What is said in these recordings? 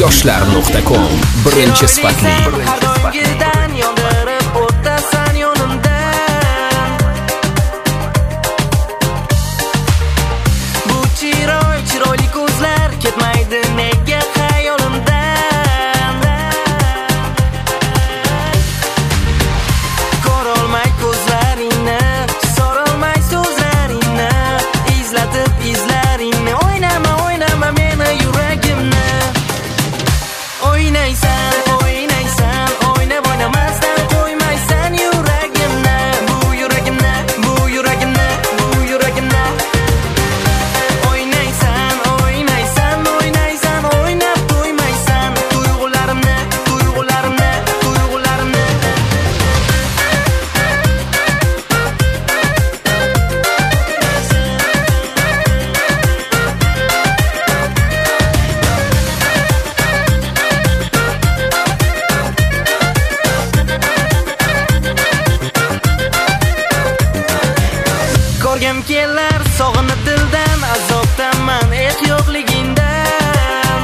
yoshlar.com birinchi sifatli yondirib o'tasan yonimdan. Bu chiroyli ko'zlar ketmaydi nega xayolimdan. Ko'rolmay ko'zlaringni, so'rolmay so'zlaringni, izlatib izlaringni, o'ynama meni yuragimni. O'ynaysan, o'ynab o'ynamasdan qo'ymaysan yuragimni, bu yuragimni. O'ynaysan, o'ynab qo'ymaysan tuyg'ularimni. Ko'rgim kelar sog'inib dildan, azobdaman yo'qligingdan.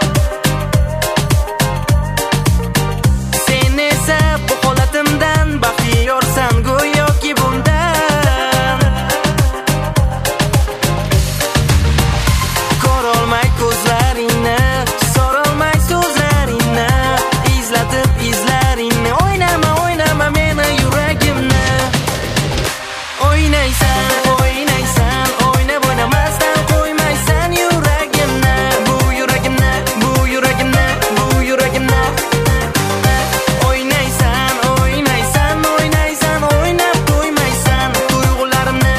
Sen esa bu holatimdan baxtiyorsan go'yoki bundan. Ko'rolmay ko'zlaringni, so'rolmay so'zlaringni, izlatib izlaringni, o'ynama meni yuragimni. O'ynaysan, o'ynab o'ynamasdan qo'ymaysan yuragimni, bu yuragimni. O'ynaysan, o'ynab qo'ymaysan tuyg'ularimni.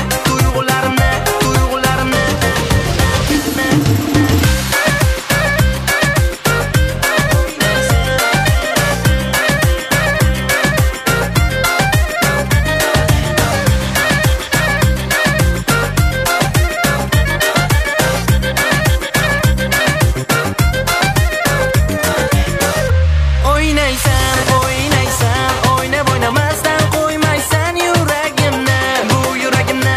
O'ynaysan, o'ynab o'ynamasdan qo'ymaysan yuragimni, bu yuragimni.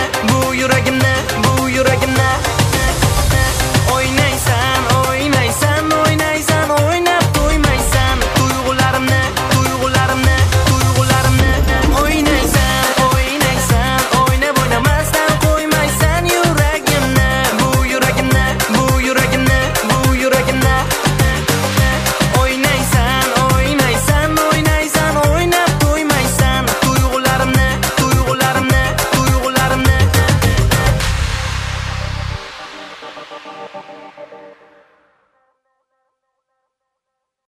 O'ynaysan, o'ynab qo'ymaysan tuyg'ularimni. O'ynaysan, o'ynab o'ynamasdan qo'ymaysan yuragimni, bu yuragimni. O'ynaysan, o'ynab qo'ymaysan tuyg'ularimni.